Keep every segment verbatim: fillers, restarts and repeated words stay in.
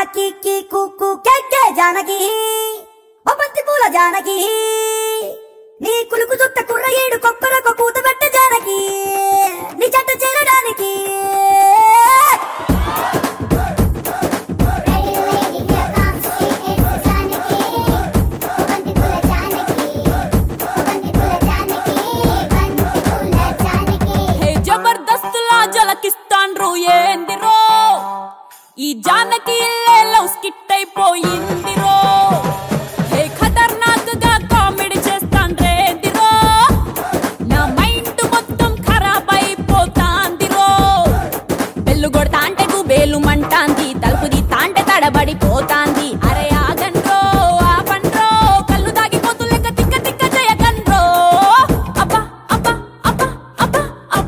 కిక్కి కుక్కు కెక్కే జానకి ఓ బంతి పూల జానకి నీ కులుకు చుట్ట కుర్ర ఏడు కొక్కరొక కూత పెట్ట జానకి నీ చెట్ట చేరడానికి జబర్దస్తులా జలకిస్తాండ్రు ఏందిరో ఈ జానకి ఇల్లే లవ్ స్కిట్ అయిపోయిందిరో హే ఖతర్నాక్ గా కామెడీ చేస్తాండ్రేందిరో నా మైండ్ మొత్తం ఖరాబ్ అయిపోతాందిరో బెల్లు కొడతా అంటే గుబేలు మంటాంది తలుపు దిత్తా అంటే తడబడిపోతాంది అరే ఆగండ్రో ఆపండ్రో కళ్ళు దాగిపోతు లెక్క తిక్క తిక్క చేయకండ్రో అబ్బా అబ్బా అబ్బా అబ్బా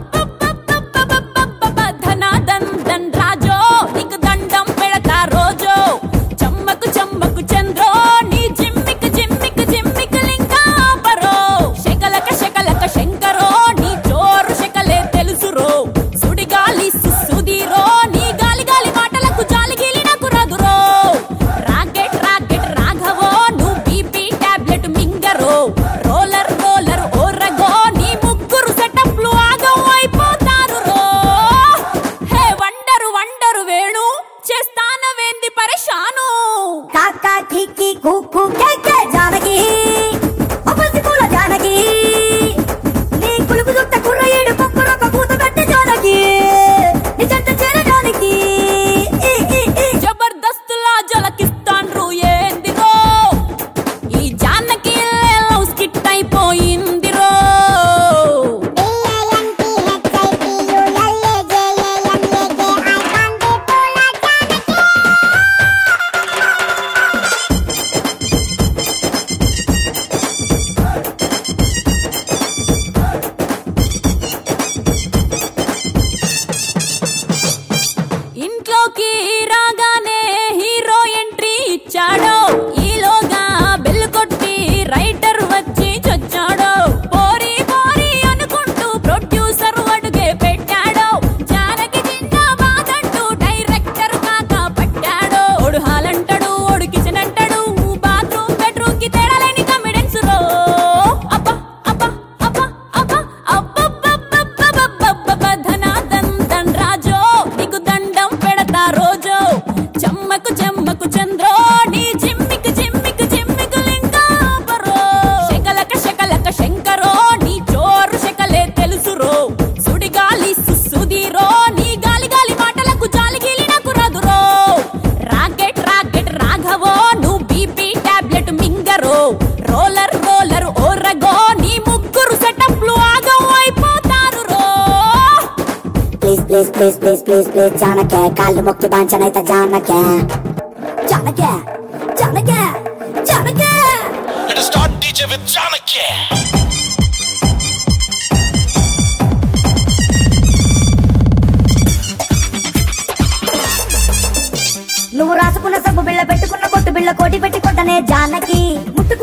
అబ్బా ధనాదన్ దన్ రాజో నీకు దండం పెడతా రోజో చమ్మకు చమ్మకు చంద్రో నీ జిమ్మిక్ జిమ్మిక్ జిమ్మిక్ లింకా పరో శకలక శకలక శంకరో నీ చోరు శకలే తెలుసురో సుడిగాలి సుసుదిరో నీ గాలి గాలి మాటలకు జాలి గీలి నాకు రదురో రాకెట్ రాకెట్ రాఘవో నువ్వు బీపీ టాబ్లెట్ మింగరో రోలర్ రోలర్ ఓరగో నీ ముగ్గురు సెటప్లు ఆగం అయిపోతారు రో హే వండరు వండరు వేణు చేస్తానవేంది పరేషాను కాకా కిక్కి కుక్కు కెక్కే జానకి ఓ బంతి పూల జానకి నీ కులుకు చుట్ట కుర్ర ఏడు కొక్కరొక కూత పెట్ట జానకి నీ చెట్ట చేరడానికి ఈ ఈ ఈ జబర్దస్తులా జలకిస్తాండ్రు ఏందిరో ఈ జానకి లవ్ స్కిట్ అయిపోయిందిరో ఇంట్లోకి రాగానే హీరో ఎంట్రీ ఇచ్చాడో ఈలోగా బెల్ కొట్టి రైటర్ వచ్చి చచ్చాడో పోరి పోరి అనుకుంటూ ప్రొడ్యూసర్ అడుగే పెట్టాడో జానకి జిందాబాద్ అంటూ డైరెక్టర్ కాక పట్టాడో ఓడు హాలంటాడు ఓడు కిచెన్ అంటాడు బాత్రూమ్ బెడ్రూమ్ కి తేడాలేని కమిడెన్స్ రో అబ్బా అబ్బా అబ్బా అబ్బా అబ్బా ధనాదన్ దన్ రాజో నీకు దండం పెడతా రోజో చమ్మకు చెమ్మకు చంద్రో నీ జిమ్మిక్ జిమ్మిక్ జిమ్మిక్ లింకా పరో శకలక శకలక శంకరో నీ చోరు శకలే తెలుసురో సుడిగాలి సుసుదిరో నీ గాలి గాలి మాటలకు జాలి గీలి నాకు రదురో రాకెట్ రాకెట్ రాఘవో నువ్వు బీపీ టాబ్లెట్ మింగరో రోలర్ రోలర్ ఓరగో నీ ముగ్గురు సెటప్లు ఆగం అయిపోతారు రో please please please please please please జానకే కాళ్ళు మొక్కి బాంచనైతే జానకే జానకే జానకే జానకే Let us start D J with Janaki. నువ్వు రాసుకున్న సబ్బు బిళ్ళ పెట్టుకున్న కొట్టు బిళ్ళ కోటి పెట్టి కొట్టనే జానకి ముట్టు